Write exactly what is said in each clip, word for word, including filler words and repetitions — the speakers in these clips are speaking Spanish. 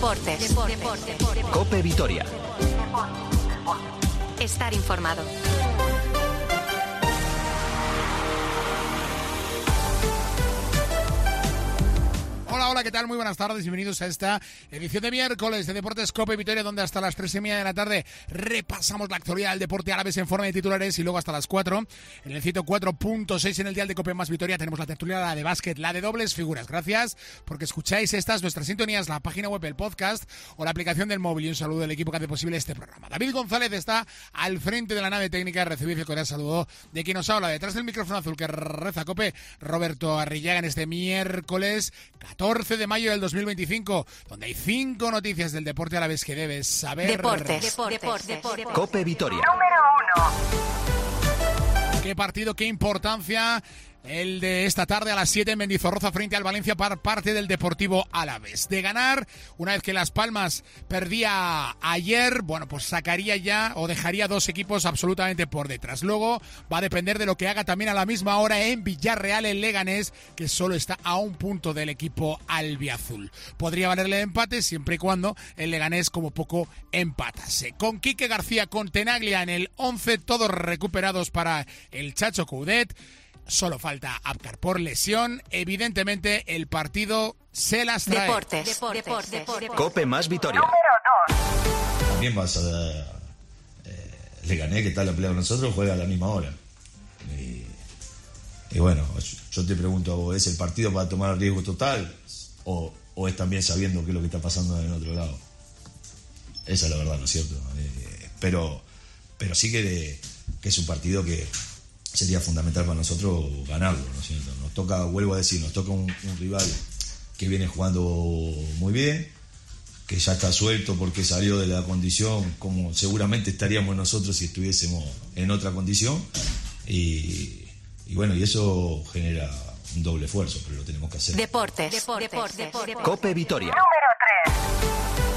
Deportes. Deportes. Deportes. COPE Vitoria. Estar informado. Hola, hola, ¿qué tal? Muy buenas tardes, bienvenidos a esta edición de miércoles de Deportes COPE Vitoria, donde hasta las tres y media de la tarde repasamos la actualidad del deporte árabe en forma de titulares, y luego hasta las cuatro, en el ciento cuatro punto seis en el dial de COPE más Vitoria, tenemos la tertulia, la de básquet, la de dobles figuras. Gracias porque escucháis estas, nuestras sintonías, la página web, el podcast o la aplicación del móvil, y un saludo del equipo que hace posible este programa. David González está al frente de la nave técnica, recibid el cordial saludo de quien nos habla detrás del micrófono azul que reza COPE, Roberto Arrillaga, en este miércoles catorce de mayo del dos mil veinticinco, donde hay cinco noticias del deporte a la vez que debes saber. Deportes. Deportes. Deportes. Deportes. COPE Vitoria. Número uno. Qué partido, qué importancia el de esta tarde a las siete en Mendizorroza frente al Valencia por parte del Deportivo Alavés. De ganar, una vez que Las Palmas perdía ayer, bueno, pues sacaría ya o dejaría dos equipos absolutamente por detrás. Luego va a depender de lo que haga también a la misma hora en Villarreal el Leganés, que solo está a un punto del equipo albiazul. Podría valerle el empate siempre y cuando el Leganés como poco empatase. Con Quique García, con Tenaglia en el once, todos recuperados para el Chacho Coudet. Solo falta Abkar por lesión. Evidentemente el partido se las trae. Deportes. Deportes. Deportes. Deportes. COPE más Vitoria. Número dos. También vas a... Eh, le gané, que tal la pelea con nosotros, juega a la misma hora. Y, y bueno, yo te pregunto a vos, ¿es el partido para tomar riesgo total? O, ¿O es también sabiendo qué es lo que está pasando en el otro lado? Esa es la verdad, ¿no es cierto? Eh, pero, pero sí que, de, que es un partido que sería fundamental para nosotros ganarlo, ¿no es cierto? Nos toca, vuelvo a decir, nos toca un, un rival que viene jugando muy bien, que ya está suelto porque salió de la condición como seguramente estaríamos nosotros si estuviésemos en otra condición, y, y bueno, y eso genera un doble esfuerzo, pero lo tenemos que hacer. Deportes. Deportes. Deportes. COPE Vitoria. Número tres.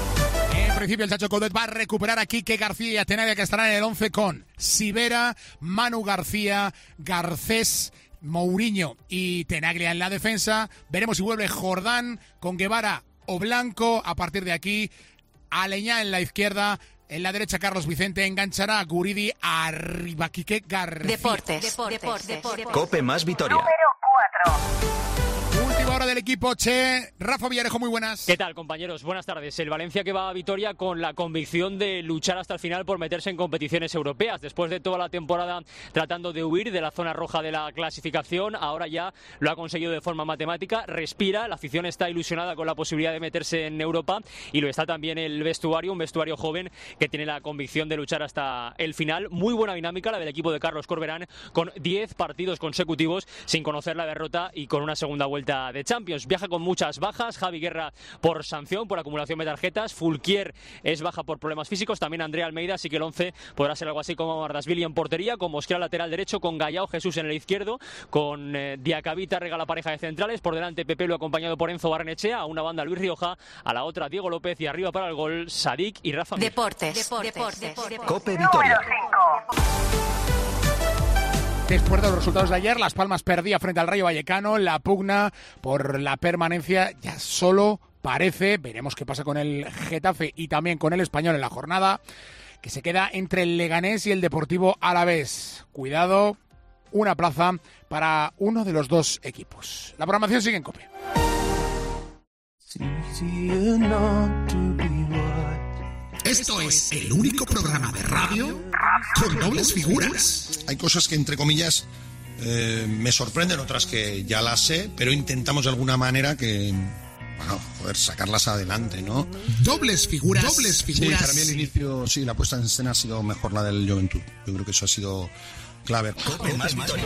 En principio el Chacho Coudet va a recuperar a Quique García y a Tenaglia, que estarán en el once con Sivera, Manu García, Garcés, Mourinho y Tenaglia en la defensa. Veremos si vuelve Jordán con Guevara o Blanco. A partir de aquí, Aleñá en la izquierda. En la derecha, Carlos Vicente enganchará a Guridi, arriba Quique García. Deportes. Deportes. Deportes. COPE más Vitoria. Número cuatro. Última hora del equipo, Che. Rafa Villarejo, muy buenas. ¿Qué tal, compañeros? Buenas tardes. El Valencia que va a Vitoria con la convicción de luchar hasta el final por meterse en competiciones europeas. Después de toda la temporada tratando de huir de la zona roja de la clasificación, ahora ya lo ha conseguido de forma matemática. Respira, la afición está ilusionada con la posibilidad de meterse en Europa, y lo está también el vestuario, un vestuario joven que tiene la convicción de luchar hasta el final. Muy buena dinámica la del equipo de Carlos Corberán, con diez partidos consecutivos sin conocer la derrota y con una segunda vuelta de Champions. Viaja con muchas bajas: Javi Guerra por sanción, por acumulación de tarjetas; Fulquier es baja por problemas físicos, también Andrea Almeida, así que el once podrá ser algo así como Mardasvili en portería, con Mosquera lateral derecho, con Gallao Jesús en el izquierdo, con eh, Diacabita regala la pareja de centrales, por delante Pepe lo acompañado por Enzo Barrenechea, a una banda Luis Rioja, a la otra Diego López, y arriba para el gol Sadik y Rafa Mir. Deportes. Deportes. Deportes. COPE Vitoria. Número cinco. Después de los resultados de ayer, Las Palmas perdía frente al Rayo Vallecano. La pugna por la permanencia ya solo parece, veremos qué pasa con el Getafe y también con el Español en la jornada, que se queda entre el Leganés y el Deportivo Alavés. Cuidado, una plaza para uno de los dos equipos. La programación sigue en COPE. Esto es el único programa de radio con dobles figuras. Hay cosas que, entre comillas, eh, me sorprenden, otras que ya las sé, pero intentamos de alguna manera que, bueno, poder sacarlas adelante, ¿no? Dobles figuras. Dobles figuras. Sí, para mí el inicio, sí, la puesta en escena ha sido mejor la del Juventud. Yo creo que eso ha sido clave. COPE más Vitoria.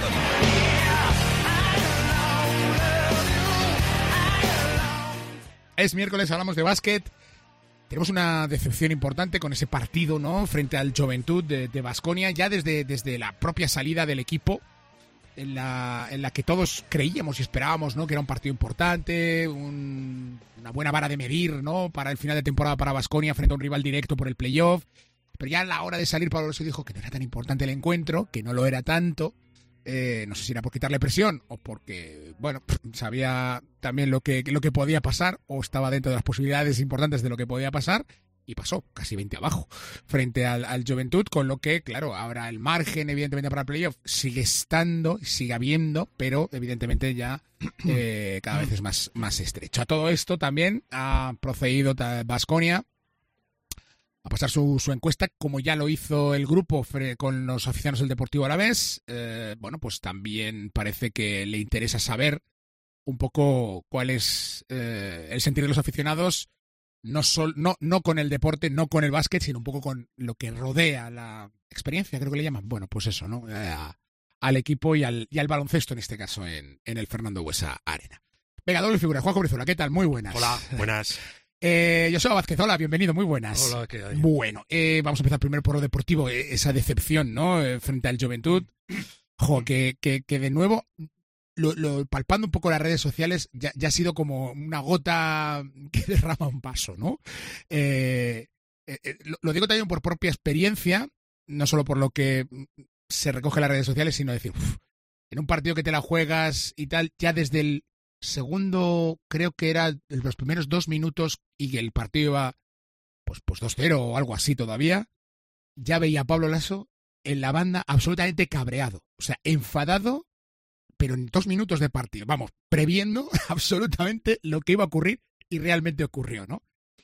Es miércoles, hablamos de básquet. Tenemos una decepción importante con ese partido, ¿no?, frente al Juventud de Baskonia, ya desde, desde la propia salida del equipo, en la, en la que todos creíamos y esperábamos, ¿no?, que era un partido importante, un, una buena vara de medir, ¿no?, para el final de temporada para Baskonia frente a un rival directo por el playoff. Pero ya a la hora de salir, Pablo Lasso dijo que no era tan importante el encuentro, que no lo era tanto, Eh, no sé si era por quitarle presión o porque, bueno, sabía también lo que, lo que podía pasar o estaba dentro de las posibilidades importantes de lo que podía pasar y pasó casi veinte abajo frente al, al Joventut, con lo que, claro, ahora el margen evidentemente para el playoff sigue estando, sigue habiendo, pero evidentemente ya eh, cada vez es más, más estrecho. A todo esto también ha procedido Baskonia a pasar su, su encuesta, como ya lo hizo el grupo con los aficionados del Deportivo Alavés. Eh, bueno, pues también parece que le interesa saber un poco cuál es eh, el sentir de los aficionados, no, sol, no, no con el deporte, no con el básquet, sino un poco con lo que rodea la experiencia, creo que le llaman. Bueno, pues eso, ¿no? Eh, al equipo y al, y al baloncesto, en este caso, en, en el Fernando Buesa Arena. Venga, doble figura. Juanjo Brizuela, ¿qué tal? Muy buenas. Hola, buenas. Eh, Joseba Vázquez, hola, bienvenido, muy buenas. Hola, ¿qué hay? Bueno, eh, vamos a empezar primero por lo deportivo, eh, esa decepción, ¿no? Eh, frente al Joventut. Jo, que, que, que de nuevo, lo, lo, palpando un poco las redes sociales, ya, ya ha sido como una gota que derrama un vaso, ¿no? Eh, eh, lo, lo digo también por propia experiencia, no solo por lo que se recoge en las redes sociales, sino decir, uf, en un partido que te la juegas y tal, ya desde el segundo, creo que era los primeros dos minutos y que el partido iba pues, pues dos cero o algo así todavía, ya veía a Pablo Laso en la banda absolutamente cabreado, o sea, enfadado, pero en dos minutos de partido, vamos, previendo absolutamente lo que iba a ocurrir y realmente ocurrió, ¿no?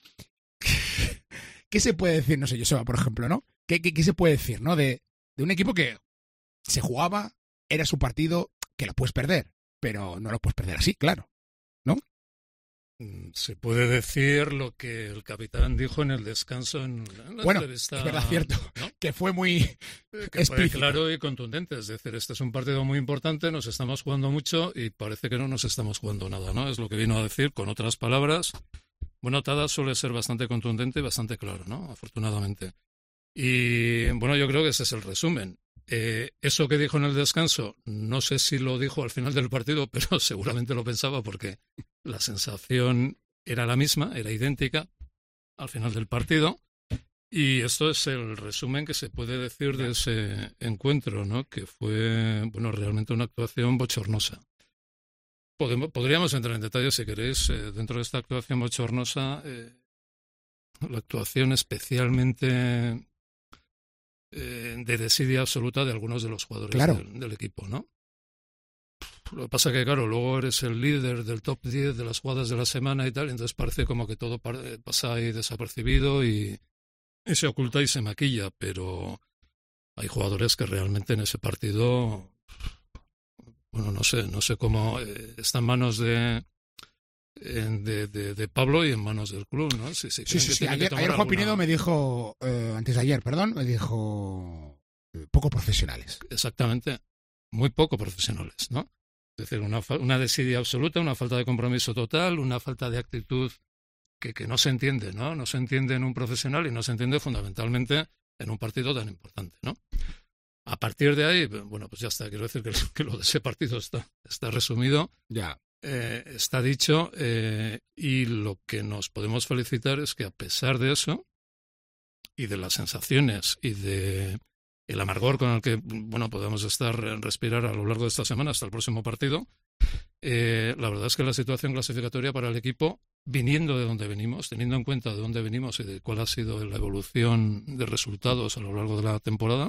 ¿Qué se puede decir? No sé, Joseba, por ejemplo, ¿no? ¿Qué, qué, qué se puede decir, ¿no? De, de un equipo que se jugaba, era su partido, que lo puedes perder, pero no lo puedes perder así, claro, ¿no? Se puede decir lo que el capitán dijo en el descanso en la bueno, entrevista. Es verdad, cierto, ¿no? Que fue muy que fue claro y contundente. Es decir, este es un partido muy importante, nos estamos jugando mucho y parece que no nos estamos jugando nada, ¿no? Es lo que vino a decir, con otras palabras. Bueno, Tada suele ser bastante contundente y bastante claro, ¿no? Afortunadamente. Y bueno, yo creo que ese es el resumen. Eh, eso que dijo en el descanso, no sé si lo dijo al final del partido, pero seguramente lo pensaba porque la sensación era la misma, era idéntica al final del partido. Y esto es el resumen que se puede decir de ese encuentro, ¿no? Que fue, bueno, realmente una actuación bochornosa. Podemos, podríamos entrar en detalles, si queréis, eh, dentro de esta actuación bochornosa, eh, la actuación especialmente de desidia absoluta de algunos de los jugadores claro. del, del equipo, ¿no? Lo que pasa que, claro, luego eres el líder del top diez de las jugadas de la semana y tal, y entonces parece como que todo pasa ahí desapercibido y, y se oculta y se maquilla, pero hay jugadores que realmente en ese partido, bueno, no sé, no sé cómo eh, está en manos de... De, de, de Pablo y en manos del club, ¿no? Sí, sí, sí, sí, sí. Ayer, ayer Juan alguna... Pinedo me dijo, eh, antes de ayer, perdón, me dijo eh, poco profesionales. Exactamente, muy poco profesionales, ¿no? Es decir, una, una desidia absoluta, una falta de compromiso total, una falta de actitud que, que no se entiende, ¿no? No se entiende en un profesional y no se entiende fundamentalmente en un partido tan importante, ¿no? A partir de ahí, bueno, pues ya está, quiero decir que, que lo de ese partido está, está resumido. Ya. Eh, está dicho eh, y lo que nos podemos felicitar es que a pesar de eso y de las sensaciones y de el amargor con el que bueno podemos estar respirar a lo largo de esta semana hasta el próximo partido, eh, la verdad es que la situación clasificatoria para el equipo, viniendo de donde venimos, teniendo en cuenta de dónde venimos y de cuál ha sido la evolución de resultados a lo largo de la temporada,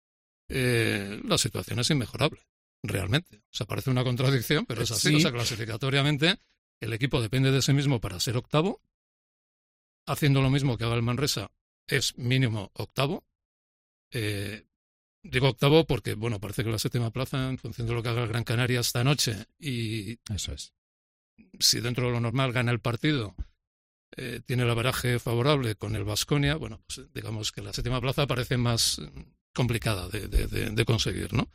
eh, la situación es inmejorable. Realmente. O sea, parece una contradicción, pero es así. Sí. O sea, clasificatoriamente, el equipo depende de sí mismo para ser octavo. Haciendo lo mismo que haga el Manresa, es mínimo octavo. Eh, digo octavo porque, bueno, parece que la séptima plaza, en función de lo que haga el Gran Canaria esta noche, y eso es. Si dentro de lo normal gana el partido, eh, tiene el averaje favorable con el Baskonia, bueno, pues digamos que la séptima plaza parece más complicada de, de, de, de conseguir, ¿no?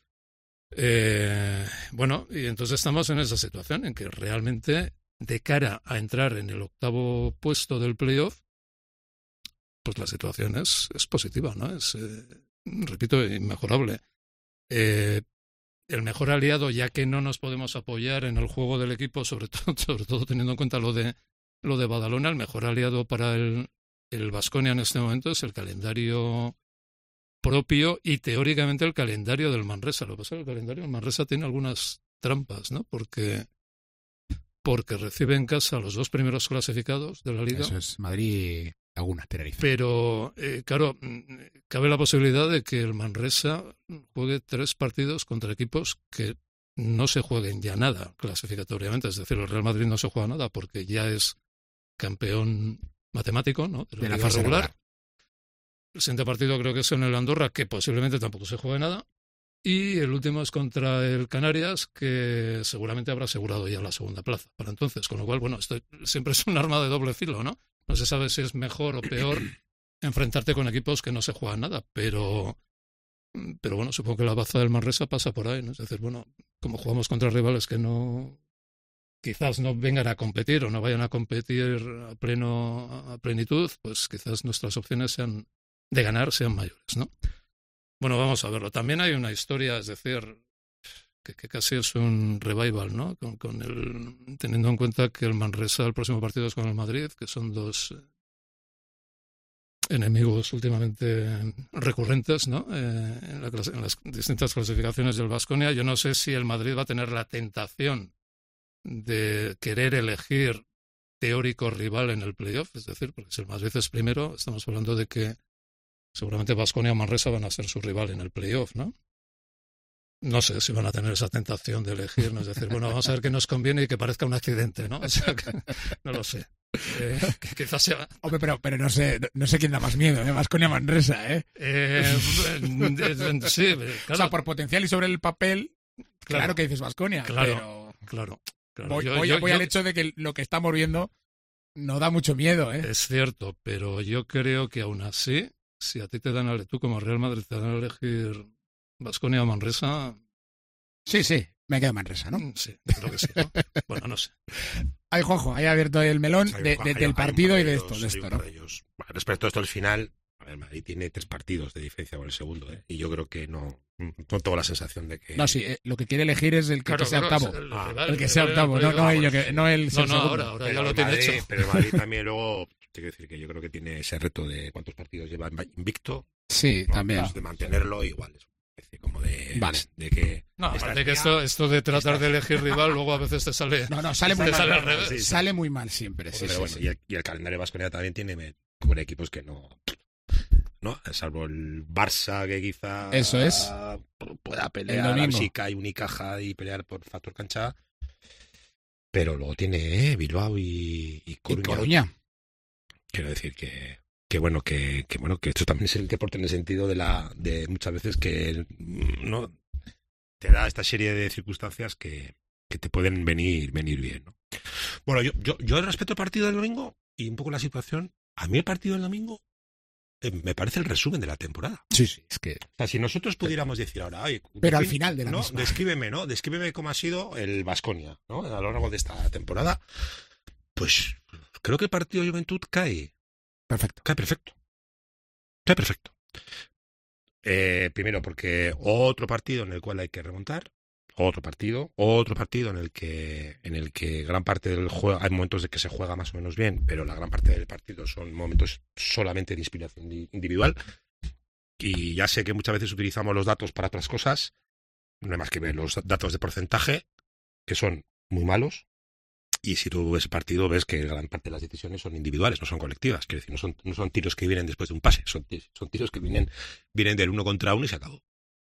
Eh, bueno, y entonces estamos en esa situación en que realmente de cara a entrar en el octavo puesto del playoff, pues la situación es, es positiva, ¿no? Es, eh, repito, inmejorable. Eh, el mejor aliado, ya que no nos podemos apoyar en el juego del equipo, sobre todo, sobre todo teniendo en cuenta lo de lo de Badalona, el mejor aliado para el el Baskonia en este momento es el calendario propio y teóricamente el calendario del Manresa. Lo que pasa es que el calendario del Manresa tiene algunas trampas, ¿no? Porque, porque recibe en casa a los dos primeros clasificados de la Liga. Eso es, Madrid, Laguna, Tenerife. Pero, eh, claro, cabe la posibilidad de que el Manresa juegue tres partidos contra equipos que no se jueguen ya nada clasificatoriamente. Es decir, el Real Madrid no se juega nada porque ya es campeón matemático, ¿no? De la, de la Liga fase regular. regular. El siguiente partido creo que es en el Andorra, que posiblemente tampoco se juegue nada. Y el último es contra el Canarias, que seguramente habrá asegurado ya la segunda plaza para entonces. Con lo cual, bueno, esto siempre es un arma de doble filo, ¿no? No se sabe si es mejor o peor enfrentarte con equipos que no se juegan nada, pero, pero bueno, supongo que la baza del Manresa pasa por ahí, ¿no? Es decir, bueno, como jugamos contra rivales que no, quizás no vengan a competir o no vayan a competir a pleno, a plenitud, pues quizás nuestras opciones sean de ganar sean mayores, ¿no? Bueno, vamos a verlo. También hay una historia, es decir, que, que casi es un revival, ¿no? Con, con el, teniendo en cuenta que el Manresa, el próximo partido es con el Madrid, que son dos enemigos últimamente recurrentes, ¿no? Eh, en, la clase, en las distintas clasificaciones del Baskonia. Yo no sé si el Madrid va a tener la tentación de querer elegir teórico rival en el playoff, es decir, porque si el Madrid es primero, estamos hablando de que seguramente Baskonia o Manresa van a ser su rival en el playoff, ¿no? No sé si van a tener esa tentación de elegir, ¿no? Es decir, bueno, vamos a ver qué nos conviene y que parezca un accidente, ¿no? O sea, que, no lo sé. Eh, que quizás sea... Hombre, pero, pero no sé no sé quién da más miedo, ¿eh? Baskonia Manresa, ¿eh? eh sí, claro. O sea, por potencial y sobre el papel, claro, claro que dices Baskonia, claro, pero... Claro, claro. Voy, yo, voy, yo, voy yo... al hecho de que lo que estamos viendo no da mucho miedo, ¿eh? Es cierto, pero yo creo que aún así, si a ti te dan a tú como Real Madrid te dan a elegir Baskonia o Manresa... Sí, sí, me quedo Manresa, ¿no? Sí, creo que sí, ¿no? Bueno, no sé. Ay, Juanjo, ahí ha abierto el melón de, de, del partido y de esto, de esto, ¿no? Bueno, respecto a esto, al final, a ver, Madrid tiene tres partidos de diferencia con el segundo, ¿eh? Y yo creo que no, no tengo la sensación de que... No, sí, eh, lo que quiere elegir es el que, claro, que sea claro, octavo. El, ah, el, el que sea octavo, no, no, ello, que, no el No, ser no, segundo. ahora, ahora ya pero lo el tiene Madrid, hecho. Pero el Madrid también luego, tengo que decir que yo creo que tiene ese reto de cuántos partidos lleva invicto. Sí, ¿no? también. Pues de mantenerlo igual. Es como de, vale. de que... No, aparte que esto, esto de tratar esta... de elegir rival luego a veces te sale... No, no, sale muy te mal. Sale, al revés. Sí, sale muy mal siempre. Sí, pero sí, bueno, sí. Y, el, y el calendario de Baskonia también tiene con equipos que no... ¿no? Salvo el Barça, que quizá Eso es. pueda pelear a ver si cae Unicaja y pelear por factor cancha. Pero luego tiene eh, Bilbao y, y Coruña. Y Coruña. Quiero decir que... que bueno que, que bueno que esto también es el deporte en el sentido de la de muchas veces que no te da esta serie de circunstancias que, que te pueden venir venir bien, ¿no? Bueno, yo yo yo respecto al partido del domingo y un poco la situación, a mí el partido del domingo eh, me parece el resumen de la temporada. Sí, sí, es que... O sea, si nosotros pudiéramos decir ahora... Ay, pero al final de la ¿no? misma. Descríbeme, ¿no? Descríbeme cómo ha sido el Baskonia, ¿no? A lo largo de esta temporada. Pues creo que el partido de Juventud cae... Perfecto. Cae perfecto. Cae perfecto. Eh, primero porque otro partido en el cual hay que remontar. Otro partido. Otro partido en el que en el que gran parte del juego... Hay momentos de que se juega más o menos bien, pero la gran parte del partido son momentos solamente de inspiración individual. Y ya sé que muchas veces utilizamos los datos para otras cosas. No hay más que ver los datos de porcentaje, que son muy malos. Y si tú ves el partido, ves que gran parte de las decisiones son individuales, no son colectivas. Quiero decir, no son, no son tiros que vienen después de un pase, son, son tiros que vienen, vienen del uno contra uno y se acabó.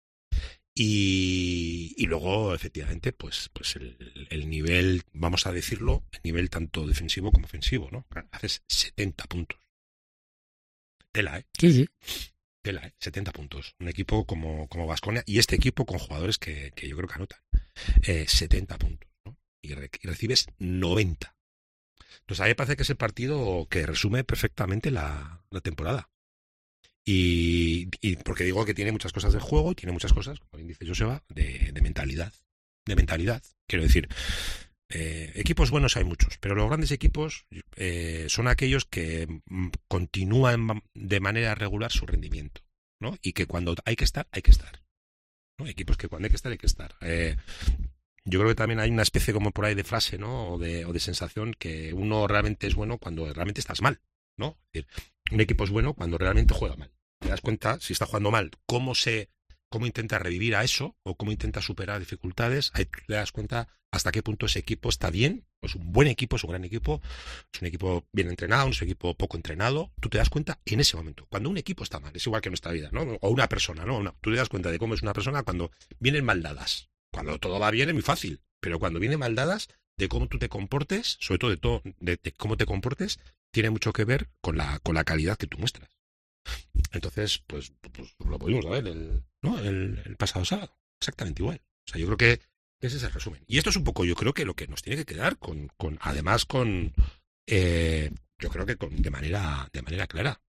Y, y luego, efectivamente, pues, pues el, el nivel, vamos a decirlo, el nivel tanto defensivo como ofensivo, ¿no? Haces setenta puntos. Tela, ¿eh? Sí, sí. Tela, ¿eh? setenta puntos. Un equipo como, como Baskonia, y este equipo con jugadores que, que yo creo que anotan. Eh, setenta puntos. Y, re- y recibes noventa. Entonces a mí me parece que es el partido que resume perfectamente la, la temporada. Y, y porque digo que tiene muchas cosas de juego y tiene muchas cosas, como bien dice Joseba, de, de mentalidad. De mentalidad. Quiero decir, eh, equipos buenos hay muchos, pero los grandes equipos eh, son aquellos que mm, continúan de manera regular su rendimiento, ¿no? Y que cuando hay que estar, hay que estar, ¿no? Equipos que cuando hay que estar, hay que estar. Eh, Yo creo que también hay una especie como por ahí de frase, ¿no? O de, o de sensación que uno realmente es bueno cuando realmente estás mal, ¿no? Es decir, un equipo es bueno cuando realmente juega mal. te das cuenta, si está jugando mal, cómo se cómo intenta revivir a eso o cómo intenta superar dificultades, ahí te das cuenta hasta qué punto ese equipo está bien, es un buen equipo, es un gran equipo, es un equipo bien entrenado, es un equipo poco entrenado, tú te das cuenta en ese momento, cuando un equipo está mal, es igual que en nuestra vida, ¿no? O una persona, ¿no? Una, tú te das cuenta de cómo es una persona cuando vienen mal dadas, cuando todo va bien es muy fácil, pero cuando vienen mal dadas, de cómo tú te comportes, sobre todo de, todo, de, de cómo te comportes, tiene mucho que ver con la, con la calidad que tú muestras. Entonces, pues, pues lo pudimos ver el, ¿no? el, el pasado sábado, exactamente igual. O sea, yo creo que ese es el resumen. Y esto es un poco, yo creo que lo que nos tiene que quedar, con, con además con, eh, yo creo que con, de manera, de manera clara.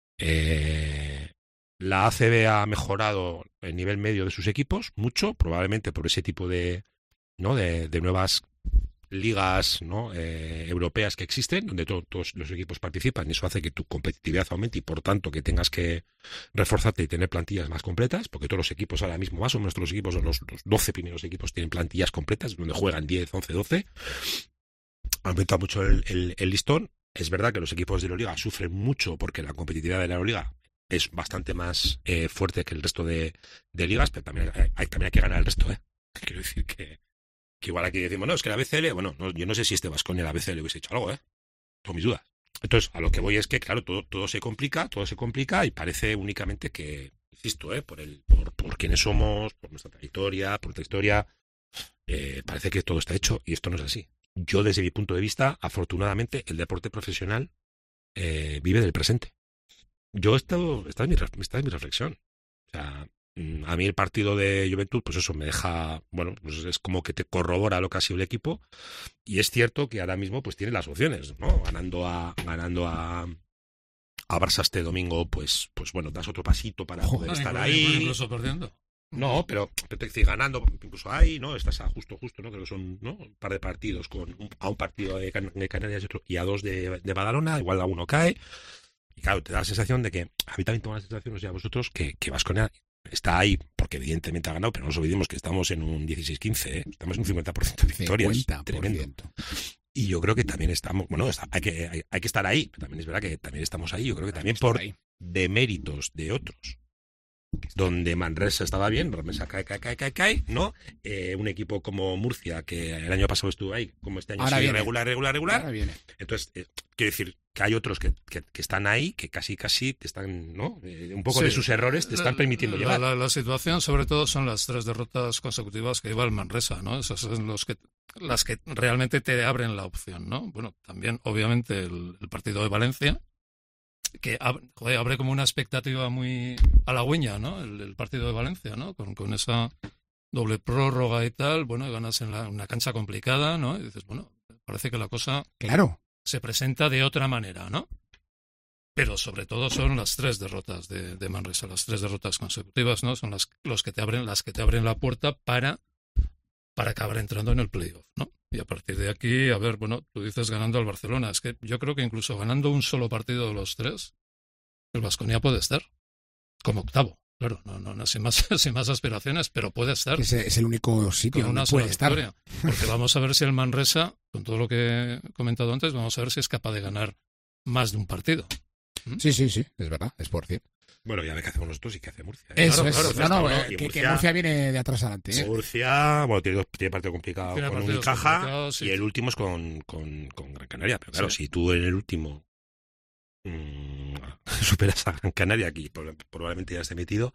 Eh, la A C B ha mejorado el nivel medio de sus equipos mucho, probablemente por ese tipo de, ¿no? de, de nuevas ligas, ¿no? eh, europeas que existen, donde to- todos los equipos participan, y eso hace que tu competitividad aumente y por tanto que tengas que reforzarte y tener plantillas más completas, porque todos los equipos ahora mismo, más o menos todos los equipos, los, los doce primeros equipos tienen plantillas completas, donde juegan diez, once, doce. Aumenta mucho el, el, el listón. Es verdad que los equipos de la Liga sufren mucho porque la competitividad de la Liga es bastante más eh, fuerte que el resto de, de ligas, pero también hay, hay, también hay que ganar el resto, ¿eh? Quiero decir que Que igual aquí decimos, no, es que la B C L, bueno, no, yo no sé si este Baskonia la B C L hubiese hecho algo, ¿eh? Tengo mis dudas. Entonces, a lo que voy es que, claro, todo, todo se complica, todo se complica y parece únicamente que, insisto, ¿eh? Por, el, por, por quienes somos, por nuestra trayectoria, por nuestra historia, eh, parece que todo está hecho y esto no es así. Yo, desde mi punto de vista, afortunadamente, el deporte profesional eh, vive del presente. Yo, esto, esta, es mi, esta es mi reflexión. O sea, a mí el partido de Juventud, pues eso me deja, bueno, pues es como que te corrobora lo que ha sido el equipo, y es cierto que ahora mismo pues tiene las opciones, ¿no? Ganando a ganando a, a Barça este domingo, pues pues bueno, das otro pasito para Joder, poder estar incluso, ahí. Incluso perdiendo. No, pero, pero te decir, ganando, incluso ahí, ¿no? Estás a justo, justo, ¿no? Creo que son, ¿no? Un par de partidos con un, a un partido de, Can- de Canarias y, otro, y a dos de, de Badalona, igual a uno cae. Y claro, te da la sensación de que, a mí también tengo la sensación, o sea, vosotros, que, que Baskonia está ahí, porque evidentemente ha ganado, pero no nos olvidemos que estamos en un dieciséis quince, ¿eh? Estamos en un cincuenta por ciento de victorias. cincuenta por ciento. Tremendo. Y yo creo que también estamos, bueno, está, hay, que, hay, hay que estar ahí, pero también es verdad que también estamos ahí, yo creo que también por ahí. deméritos de otros. Donde Manresa estaba bien, Manresa cae, cae, cae, cae, cae, ¿no? Eh, un equipo como Murcia, que el año pasado estuvo ahí, como este año Ahora sigue viene. regular, regular, regular. Ahora viene. Entonces, eh, quiero decir que hay otros que, que, que están ahí, que casi, casi te están, ¿no? Eh, un poco Sí, de sus errores te están la- permitiendo la, llegar. La, la situación, sobre todo, son las tres derrotas consecutivas que lleva el Manresa, ¿no? Esas son los que, las que realmente te abren la opción, ¿no? Bueno, también, obviamente, el, el partido de Valencia, que ab- joder, abre como una expectativa muy halagüeña, ¿no? El, el partido de Valencia, ¿no? Con, con esa doble prórroga y tal, bueno, y ganas en la, una cancha complicada, ¿no? Y dices, bueno, parece que la cosa Claro. se presenta de otra manera, ¿no? Pero sobre todo son las tres derrotas de, de Manresa, las tres derrotas consecutivas, ¿no? Son las, los que te abren, las que te abren la puerta para, para acabar entrando en el playoff, ¿no? Y a partir de aquí, a ver, bueno, tú dices ganando al Barcelona. Es que yo creo que incluso ganando un solo partido de los tres, el Baskonia puede estar como octavo. Claro, no, no, no sin más, sin más aspiraciones, pero puede estar. Que ese es el único sitio Con donde una sola puede estar. victoria. Porque vamos a ver si el Manresa, con todo lo que he comentado antes, vamos a ver si es capaz de ganar más de un partido. Sí, sí, sí, es verdad, es por cierto. Bueno, ya ve qué hacemos nosotros y qué hace Murcia. Eso Claro, es. claro, no, no, claro, eh, y que, Murcia- que Murcia viene de atrás adelante. ¿eh? Murcia, bueno, tiene, tiene partido complicado Tiene con partidos Unicaja complicados, sí. y el último es con, con, con Gran Canaria. Pero claro, Sí. si tú en el último mmm, superas a Gran Canaria, aquí por- probablemente ya esté metido.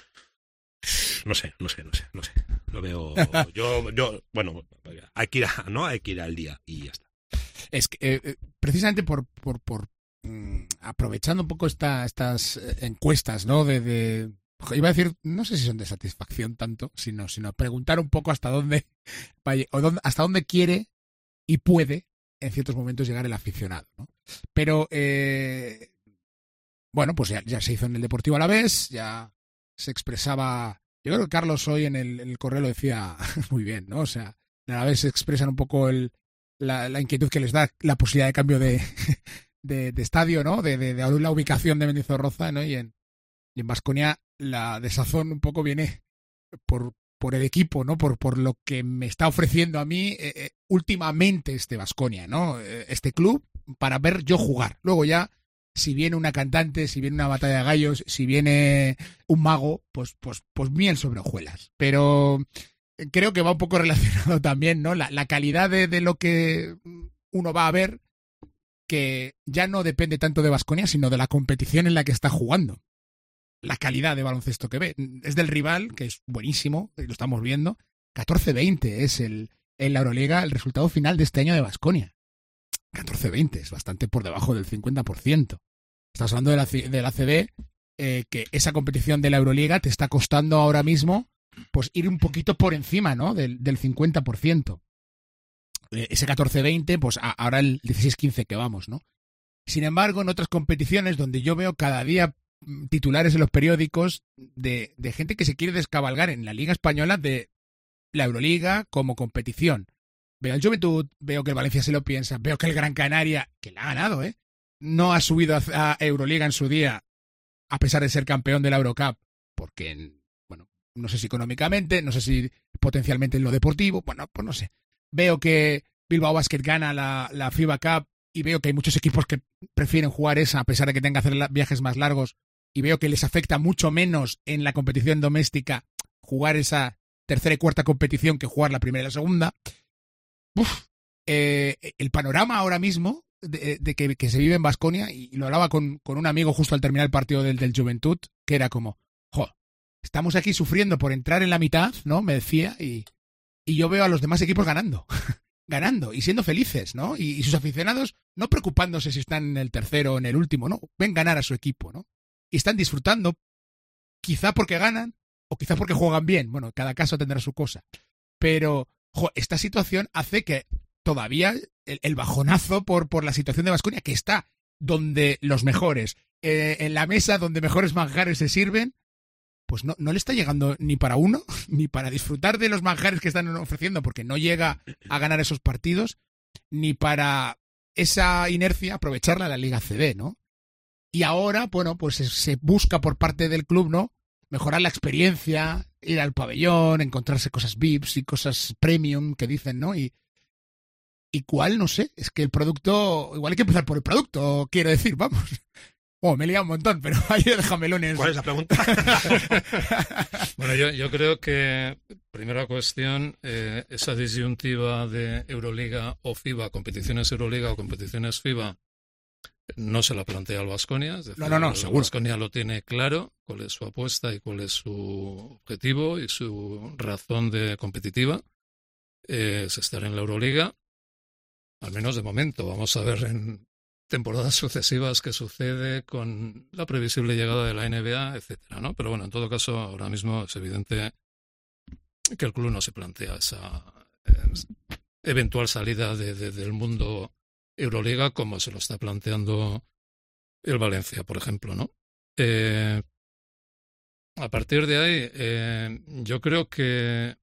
No sé, no sé, no sé, no sé. Lo veo. Yo, yo, bueno, hay que ir a, ¿no? Hay que ir al día y ya está. Es que eh, eh, precisamente por, por, por mm, aprovechando un poco esta, estas eh, encuestas, ¿no? De, de iba a decir, no sé si son de satisfacción tanto, sino, sino preguntar un poco hasta dónde vaya, o dónde, hasta dónde quiere y puede en ciertos momentos llegar el aficionado, ¿no? Pero eh, bueno, pues ya, ya se hizo en el Deportivo Alavés, ya se expresaba. Yo creo que Carlos hoy en el, en el correo lo decía muy bien, ¿no? O sea, en Alavés se expresan un poco el, la, la inquietud que les da la posibilidad de cambio de, de, de estadio, ¿no? De, de, de la ubicación de Mendizorroza, ¿no? Y en y en Baskonia la desazón un poco viene por, por el equipo, ¿no? Por, por lo que me está ofreciendo a mí eh, eh, últimamente este Baskonia, ¿no? Eh, este club para ver yo jugar. Luego ya si viene una cantante, si viene una batalla de gallos, si viene un mago, pues, pues, pues miel sobre hojuelas. Pero creo que va un poco relacionado también, ¿no? La, la calidad de, de lo que uno va a ver, que ya no depende tanto de Baskonia, sino de la competición en la que está jugando. La calidad de baloncesto que ve. Es del rival, que es buenísimo, lo estamos viendo. catorce veinte es el, en la Euroliga el resultado final de este año de Baskonia. catorce veinte, es bastante por debajo del cincuenta por ciento. Estás hablando de la, de la A C B, eh, que esa competición de la Euroliga te está costando ahora mismo pues ir un poquito por encima, ¿no? del, del cincuenta por ciento. Eh, ese catorce veinte, pues a, ahora el dieciséis quince que vamos, ¿no? Sin embargo, en otras competiciones donde yo veo cada día titulares en los periódicos de, de gente que se quiere descabalgar en la Liga Española de la Euroliga como competición. Veo el Juventud, veo que el Valencia se lo piensa, veo que el Gran Canaria, que la ha ganado, ¿eh? No ha subido a, a Euroliga en su día, a pesar de ser campeón de la Eurocup, porque, bueno, no sé si económicamente, no sé si potencialmente en lo deportivo, bueno, pues no sé. Veo que Bilbao Basket gana la, la FIBA Cup y veo que hay muchos equipos que prefieren jugar esa, a pesar de que tengan que hacer viajes más largos, y veo que les afecta mucho menos en la competición doméstica jugar esa tercera y cuarta competición que jugar la primera y la segunda. Uf, eh, el panorama ahora mismo de, de que, que se vive en Baskonia, y lo hablaba con, con un amigo justo al terminar el partido del, del Juventud, que era como, jo, estamos aquí sufriendo por entrar en la mitad, ¿no? Me decía, y, y yo veo a los demás equipos ganando, ganando y siendo felices, ¿no? Y, y sus aficionados no preocupándose si están en el tercero o en el último, ¿no? Ven ganar a su equipo, ¿no? Y están disfrutando, quizá porque ganan o quizá porque juegan bien. Bueno, cada caso tendrá su cosa. Pero jo, esta situación hace que todavía el, el bajonazo por, por la situación de Baskonia, que está donde los mejores, eh, en la mesa donde mejores manjares se sirven, pues no, no le está llegando ni para uno, ni para disfrutar de los manjares que están ofreciendo, porque no llega a ganar esos partidos, ni para esa inercia aprovecharla en la Liga C B, ¿no? Y ahora, bueno, pues se, se busca por parte del club, ¿no? Mejorar la experiencia, ir al pabellón, encontrarse cosas V I Ps y cosas premium que dicen, ¿no? Y, y cuál, no sé, es que el producto, igual hay que empezar por el producto, quiero decir, vamos. Oh, me he liado un montón, pero ahí déjamelones. ¿Cuál es la pregunta? Bueno, yo, yo creo que, primera cuestión, eh, esa disyuntiva de Euroliga o FIBA, competiciones Euroliga o competiciones FIBA, no se la plantea el Baskonia. No, no, no, el seguro. Baskonia lo tiene claro, cuál es su apuesta y cuál es su objetivo y su razón de competitiva. Eh, es estar en la Euroliga, al menos de momento. Vamos a ver en temporadas sucesivas qué sucede con la previsible llegada de la N B A, etcétera, ¿no? Pero bueno, en todo caso, ahora mismo es evidente que el club no se plantea esa eh, eventual salida de, de, del mundo Euroliga como se lo está planteando el Valencia, por ejemplo, ¿no? Eh, a partir de ahí, eh, yo creo que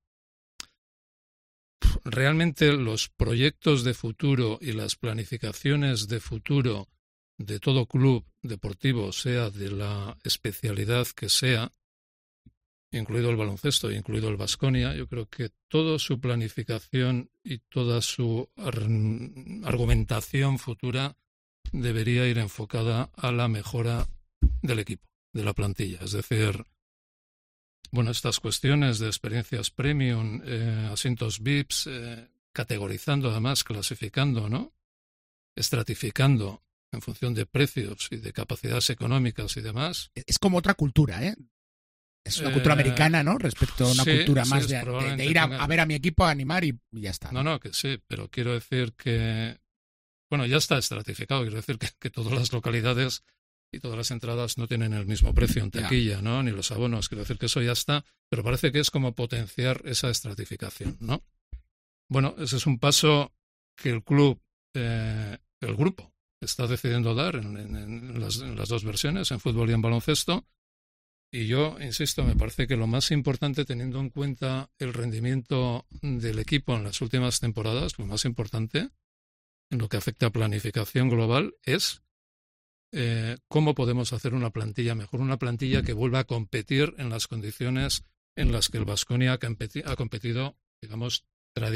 realmente los proyectos de futuro y las planificaciones de futuro de todo club deportivo, sea de la especialidad que sea, incluido el baloncesto, incluido el Baskonia, yo creo que toda su planificación y toda su ar- argumentación futura debería ir enfocada a la mejora del equipo, de la plantilla. Es decir, bueno, estas cuestiones de experiencias premium, eh, asientos V I Ps, eh, categorizando además, clasificando, ¿no? Estratificando en función de precios y de capacidades económicas y demás. Es como otra cultura, ¿eh? Es una cultura Eh, americana, ¿no? Respecto a una sí, cultura sí, más es de, de- probablemente de ir a, tenga- a ver a mi equipo, a animar y, y ya está. No, no, que sí, pero quiero decir que, bueno, ya está estratificado, quiero decir que, que todas las localidades y todas las entradas no tienen el mismo precio en Ya. taquilla, ¿no? Ni los abonos, quiero decir que eso ya está, pero parece que es como potenciar esa estratificación, ¿no? Bueno, ese es un paso que el club, eh, el grupo, está decidiendo dar en, en- en las, en las dos versiones, en fútbol y en baloncesto. Y yo, insisto, me parece que lo más importante, teniendo en cuenta el rendimiento del equipo en las últimas temporadas, lo más importante en lo que afecta a planificación global es eh, cómo podemos hacer una plantilla mejor, una plantilla que vuelva a competir en las condiciones en las que el Baskonia ha, competi- ha competido, digamos,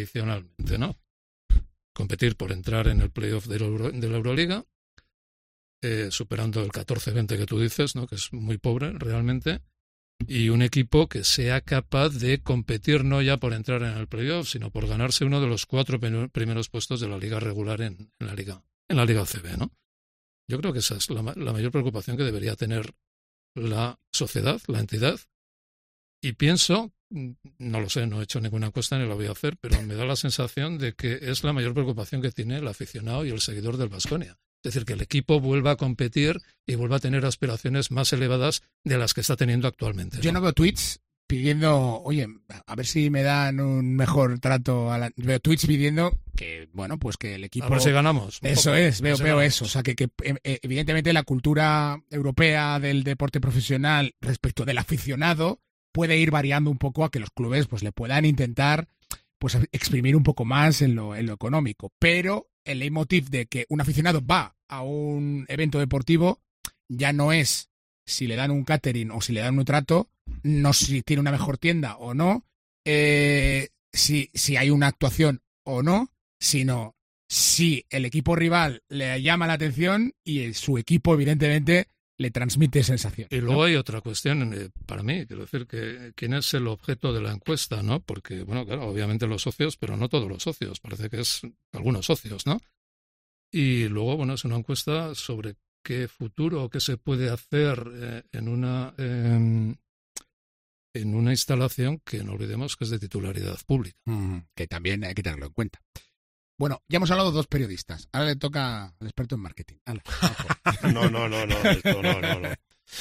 tradicionalmente, ¿no? Competir por entrar en el playoff de la, Euro- de la Euroliga eh, superando el catorce veinte que tú dices, ¿no? Que es muy pobre realmente, y un equipo que sea capaz de competir no ya por entrar en el playoff, sino por ganarse uno de los cuatro primeros puestos de la liga regular en, en la liga en la liga A C B, ¿no? Yo creo que esa es la, la mayor preocupación que debería tener la sociedad, la entidad, y pienso, no lo sé, no he hecho ninguna encuesta ni la voy a hacer, pero me da la sensación de que es la mayor preocupación que tiene el aficionado y el seguidor del Baskonia. Es decir, que el equipo vuelva a competir y vuelva a tener aspiraciones más elevadas de las que está teniendo actualmente, ¿no? Yo no veo tweets pidiendo, oye, a ver si me dan un mejor trato. A la... Veo tweets pidiendo que, bueno, pues que el equipo... A ver si ganamos. Eso poco. es, veo, si veo ganamos. eso. O sea, que, que evidentemente la cultura europea del deporte profesional respecto del aficionado puede ir variando un poco a que los clubes pues le puedan intentar pues exprimir un poco más en lo, en lo económico. Pero el leitmotiv de que un aficionado va a un evento deportivo ya no es si le dan un catering o si le dan un trato, no si tiene una mejor tienda o no, eh, si, si hay una actuación o no, sino si el equipo rival le llama la atención y su equipo evidentemente le transmite sensación. Y luego ¿no? hay otra cuestión eh, para mí, quiero decir que quién es el objeto de la encuesta, ¿no? Porque, bueno, claro, obviamente los socios, pero no todos los socios, parece que es algunos socios, ¿no? Y luego, bueno, es una encuesta sobre qué futuro o qué se puede hacer eh, en una eh, en una instalación que no olvidemos que es de titularidad pública. Mm, que también hay que tenerlo en cuenta. Bueno, ya hemos hablado de dos periodistas. Ahora le toca al experto en marketing. No, no, no, no, esto no, no, no.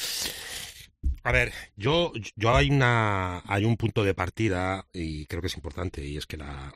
A ver, yo, yo hay una, hay un punto de partida y creo que es importante y es que la,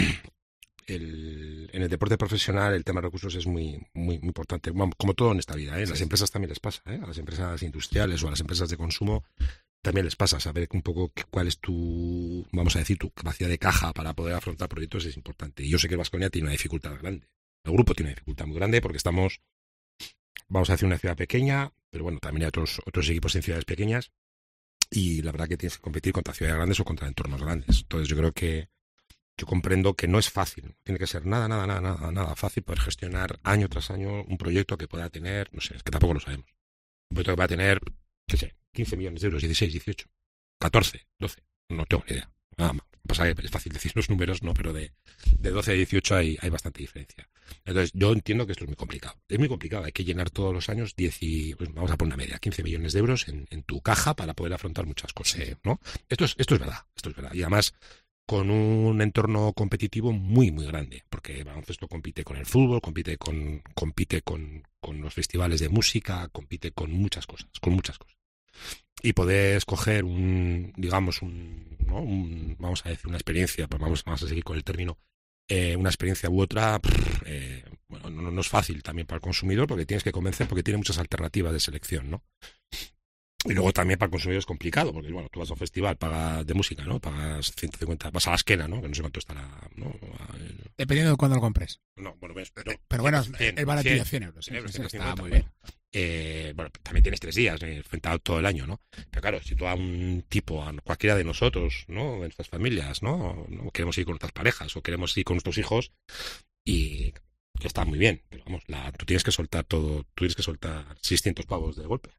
el, en el deporte profesional el tema de recursos es muy, muy, muy importante, como todo en esta vida, ¿eh? Las empresas también les pasa, ¿eh? A las empresas industriales o a las empresas de consumo también les pasa saber un poco cuál es tu, vamos a decir, tu capacidad de caja para poder afrontar proyectos es importante. Y yo sé que el Baskonia tiene una dificultad grande. El grupo tiene una dificultad muy grande porque estamos, vamos a decir, una ciudad pequeña, pero bueno, también hay otros, otros equipos en ciudades pequeñas y la verdad que tienes que competir contra ciudades grandes o contra entornos grandes. Entonces yo creo que yo comprendo que no es fácil. Tiene que ser nada, nada, nada, nada, nada fácil poder gestionar año tras año un proyecto que pueda tener, no sé, es que tampoco lo sabemos. Un proyecto que va a tener, qué sé, quince millones de euros, dieciséis, dieciocho, catorce, doce, no tengo ni idea. Nada más. Pasa que es fácil decir los números, no, pero de, de doce a dieciocho hay, hay bastante diferencia. Entonces, yo entiendo que esto es muy complicado. Es muy complicado, hay que llenar todos los años diez y, pues vamos a poner una media, quince millones de euros en, en tu caja para poder afrontar muchas cosas, ¿no? Esto es, esto es verdad, esto es verdad. Y además, con un entorno competitivo muy, muy grande, porque el baloncesto compite con el fútbol, compite con, compite con, con los festivales de música, compite con muchas cosas, con muchas cosas. Y poder escoger un, digamos, un, ¿no? un vamos a decir, una experiencia, pues vamos, vamos a seguir con el término, eh, una experiencia u otra, prr, eh, bueno, no, no es fácil también para el consumidor porque tienes que convencer porque tiene muchas alternativas de selección, ¿no? Y luego también para el consumidor es complicado, porque bueno, tú vas a un festival, pagas de música, ¿no? Pagas ciento cincuenta, vas a la esquena, ¿no? Que no sé cuánto estará, ¿no? El... Dependiendo de cuándo lo compres. No, bueno, ves, pero... Pero bueno, cien, es baratillo, cien, cien euros. cien euros, Sí, ciento cincuenta, está muy bueno. bien. Eh, bueno, también tienes tres días, eh, frente a todo el año, ¿no? Pero claro, si tú a un tipo, a cualquiera de nosotros, ¿no? En nuestras familias, ¿no? ¿no? Queremos ir con nuestras parejas o queremos ir con nuestros hijos y que está muy bien, pero vamos, la, tú tienes que soltar todo, tú tienes que soltar seiscientos pavos de golpe.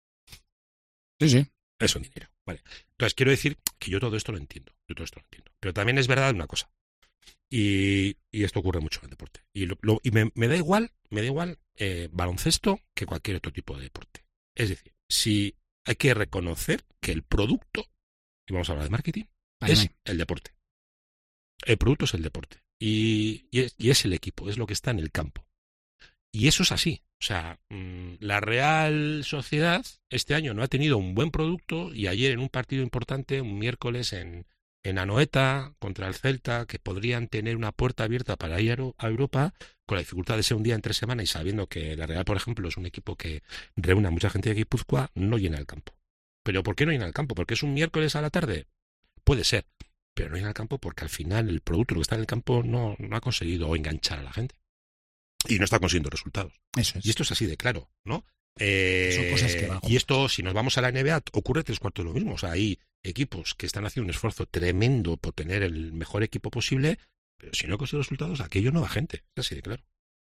Sí, sí. Es un dinero, vale. Entonces quiero decir que yo todo esto lo entiendo, yo todo esto lo entiendo. Pero también es verdad una cosa, y, y esto ocurre mucho en el deporte. Y, lo, lo, y me, me da igual, me da igual eh, baloncesto que cualquier otro tipo de deporte. Es decir, si hay que reconocer que el producto, y vamos a hablar de marketing, Ahí es ahí. el deporte. El producto es el deporte. Y, y, es, y es el equipo, es lo que está en el campo. Y eso es así. O sea, mmm, la Real Sociedad este año no ha tenido un buen producto y ayer en un partido importante, un miércoles en, en Anoeta contra el Celta, que podrían tener una puerta abierta para ir a Europa, con la dificultad de ser un día entre semana y sabiendo que la Real, por ejemplo, es un equipo que reúne a mucha gente de Guipúzcoa, no llena el campo. ¿Pero por qué no llena el campo? ¿Porque es un miércoles a la tarde? Puede ser, pero no llena el campo porque al final el producto, lo que está en el campo, no, no ha conseguido enganchar a la gente. Y no está consiguiendo resultados. Eso es. Y esto es así de claro, ¿no? Eh, Son cosas que van y esto, si nos vamos a la N B A, ocurre tres cuartos de lo mismo. O sea, hay equipos que están haciendo un esfuerzo tremendo por tener el mejor equipo posible, pero si no consiguen resultados, aquello no va gente. Es así de claro.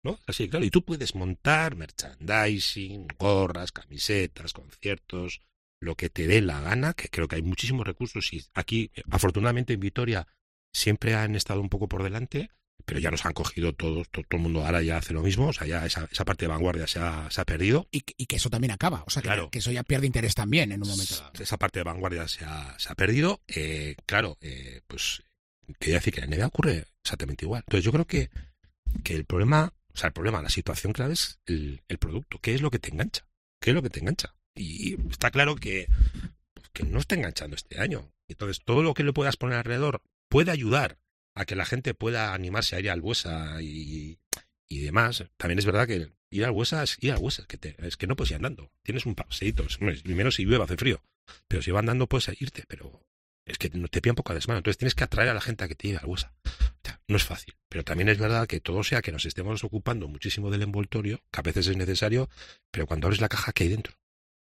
¿no? Así, claro, y tú puedes montar merchandising, gorras, camisetas, conciertos, lo que te dé la gana, que creo que hay muchísimos recursos y aquí, afortunadamente en Vitoria, siempre han estado un poco por delante, pero ya nos han cogido todos, todo, todo el mundo ahora ya hace lo mismo, o sea, ya esa, esa parte de vanguardia se ha, se ha perdido. Y, y que eso también acaba, o sea, que, claro, que eso ya pierde interés también en un momento dado. Esa parte de vanguardia se ha, se ha perdido, eh, claro, eh, pues quería decir que en la N B A ocurre exactamente igual. Entonces yo creo que, que el problema, o sea, el problema, la situación clave es el, el producto. ¿Qué es lo que te engancha? ¿Qué es lo que te engancha? Y está claro que, que no está enganchando este año. Entonces todo lo que le puedas poner alrededor puede ayudar a que la gente pueda animarse a ir al Buesa y, y demás. También es verdad que ir al Buesa es ir al Buesa, es que, te, es que no puedes ir andando. Tienes un paseíto, primero si llueve hace frío, pero si va andando puedes irte, pero es que te pilla un poco a desmano. Entonces tienes que atraer a la gente a que te lleve al Buesa. O sea, no es fácil, pero también es verdad que todo sea que nos estemos ocupando muchísimo del envoltorio, que a veces es necesario, pero cuando abres la caja, ¿qué hay dentro?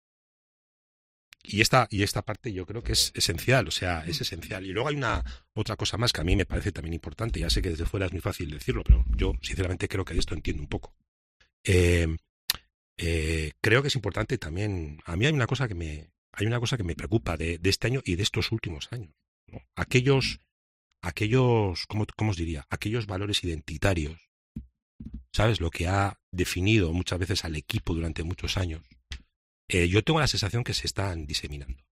Y esta, y esta parte yo creo que es esencial, o sea, es esencial. Y luego hay una otra cosa más que a mí me parece también importante. Ya sé que desde fuera es muy fácil decirlo, pero yo sinceramente creo que de esto entiendo un poco. Eh, eh, creo que es importante también. A mí hay una cosa que me, hay una cosa que me preocupa de, de este año y de estos últimos años, ¿no? Aquellos, aquellos, ¿cómo, cómo os diría? Aquellos valores identitarios, ¿sabes? Lo que ha definido muchas veces al equipo durante muchos años. Eh, yo tengo la sensación que se están diseminando.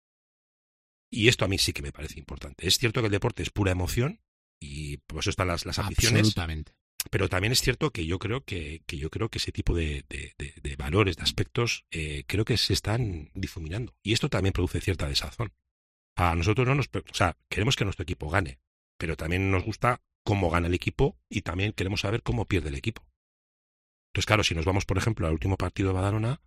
Y esto a mí sí que me parece importante. Es cierto que el deporte es pura emoción y por eso están las, las aficiones. Absolutamente. Pero también es cierto que yo creo que, que yo creo que ese tipo de, de, de, de valores, de aspectos, eh, creo que se están difuminando. Y esto también produce cierta desazón. A nosotros no nos, o sea, queremos que nuestro equipo gane, pero también nos gusta cómo gana el equipo y también queremos saber cómo pierde el equipo. Entonces, claro, si nos vamos, por ejemplo, al último partido de Badalona,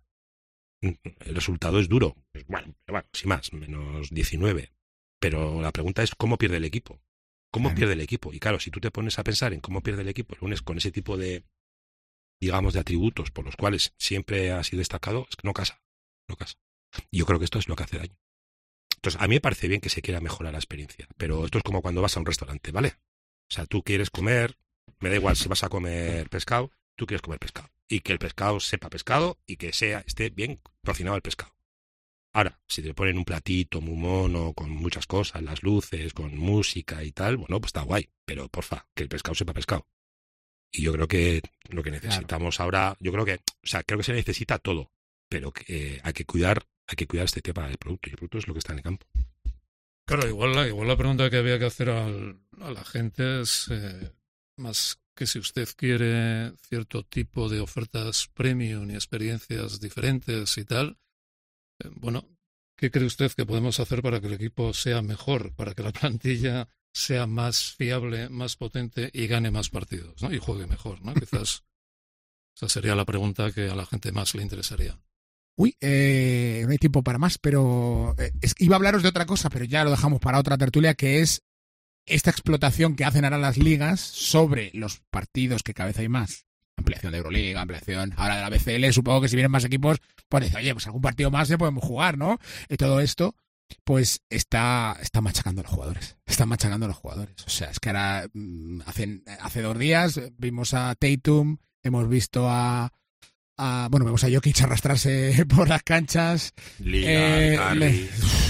el resultado es duro. Bueno, bueno, sin más, menos diecinueve. Pero la pregunta es cómo pierde el equipo. ¿Cómo claro. pierde el equipo? Y claro, si tú te pones a pensar en cómo pierde el equipo el lunes con ese tipo de, digamos, de atributos por los cuales siempre ha sido destacado, es que no casa. No casa. Y yo creo que esto es lo que hace daño. Entonces, a mí me parece bien que se quiera mejorar la experiencia, pero esto es como cuando vas a un restaurante, ¿vale? O sea, tú quieres comer, me da igual si vas a comer pescado, tú quieres comer pescado. Y que el pescado sepa pescado y que sea esté bien cocinado el pescado. Ahora, si te ponen un platito muy mono, con muchas cosas, las luces, con música y tal, bueno, pues está guay. Pero, porfa, que el pescado sepa pescado. Y yo creo que lo que necesitamos claro. ahora, yo creo que, o sea, creo que se necesita todo, pero que eh, hay que cuidar, hay que cuidar este tema del producto. Y el producto es lo que está en el campo. Claro, igual la, igual la pregunta que había que hacer al, a la gente es eh, más que si usted quiere cierto tipo de ofertas premium y experiencias diferentes y tal, eh, bueno, ¿qué cree usted que podemos hacer para que el equipo sea mejor, para que la plantilla sea más fiable, más potente y gane más partidos, ¿no? Y juegue mejor, ¿no? Quizás esa sería la pregunta que a la gente más le interesaría. Uy, eh, no hay tiempo para más, pero eh, es, iba a hablaros de otra cosa, pero ya lo dejamos para otra tertulia, que es esta explotación que hacen ahora las ligas sobre los partidos que cada vez hay más. Ampliación de Euroliga, ampliación ahora de la B C L, supongo que si vienen más equipos, pues dice, oye, pues algún partido más ya podemos jugar, ¿no? Y todo esto, pues está, está machacando a los jugadores. Está machacando a los jugadores. O sea, es que ahora, hace, hace dos días vimos a Tatum, hemos visto a... a bueno, vemos a Jokic arrastrarse por las canchas. Liga, eh, le,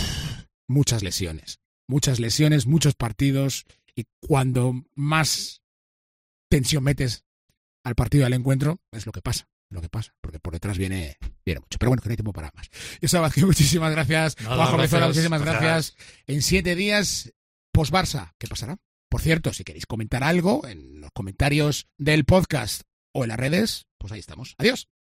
muchas lesiones. Muchas lesiones, muchos partidos, y cuando más tensión metes al partido, al encuentro, es lo que pasa, lo que pasa, porque por detrás viene, viene mucho. Pero bueno, que no hay tiempo para más. Yo Vázquez, muchísimas gracias. Nada, Juanjo Bezola, muchísimas gracias. gracias. En siete días, post-Barça, ¿qué pasará? Por cierto, si queréis comentar algo en los comentarios del podcast o en las redes, pues ahí estamos. Adiós.